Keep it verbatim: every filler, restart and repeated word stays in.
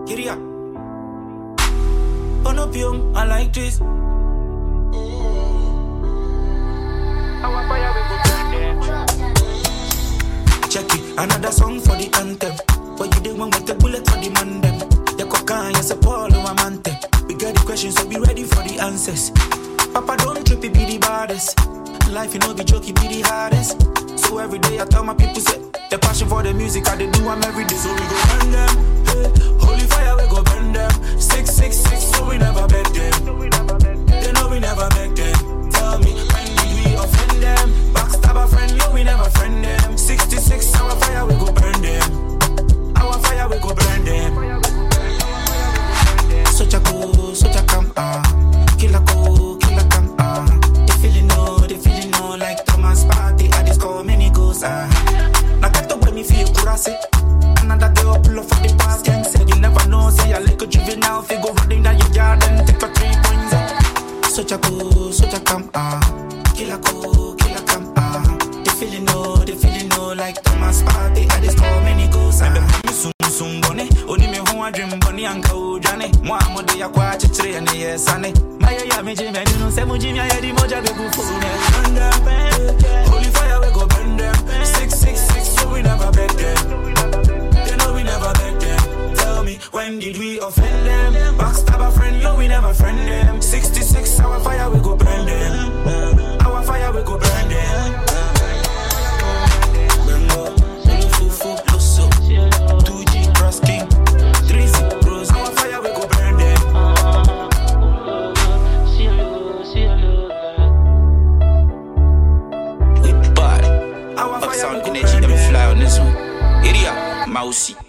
Giddy up. Burn up young, I like this. Check it, another song for the anthem. But you didn't want with the bullet for the man them. You coca, you say Paul, no amante. We got the questions, so be ready for the answers. Papa don't trip, it be the baddest. Life, you know, be joke, it be the hardest. So every day I tell my people, say, the passion for the music, I they do them every day. So we go burn them, hey. Holy fire, we go burn them. Six, six, six, so we never beg them. They know we never beg them. Tell me, when did we offend them? Backstab a friend, yo, we never friend them. sixty-six, our fire, we go burn them. Our fire, we go burn them. Such a cool, such a camp, ah. Kill a cool, kill a camp, ah. They feeling no, they feeling no. Like Thomas Party, I just call many ghosts, ah. Now get to when me feel crazy. Another day up, pull up for the past gang. Said you never know, say I like a juvenile. If you go running down your yard and take a three points, ah. Such a cool, such a camp, ah. Kill a cool, kill a camp, ah. They feeling no, they feeling no. Like Thomas Party, I just call many ghosts, ah. Sum bonne, oni me ho adwem bonne anka odwane. Mo amode yakwa chechire ne yesane. Maya ya me jime ni no se mo jime ya di moja be gu fu ne. Holy fire we go burn them. six six six so we never beg them. They know we never beg them. Tell me when did we offend them? Backstab a friend, yo we never friend them. sixty-six our fire we go burn them. Our fire we go burn them. Sound energy, let me fly on this one. Idiot, mousy.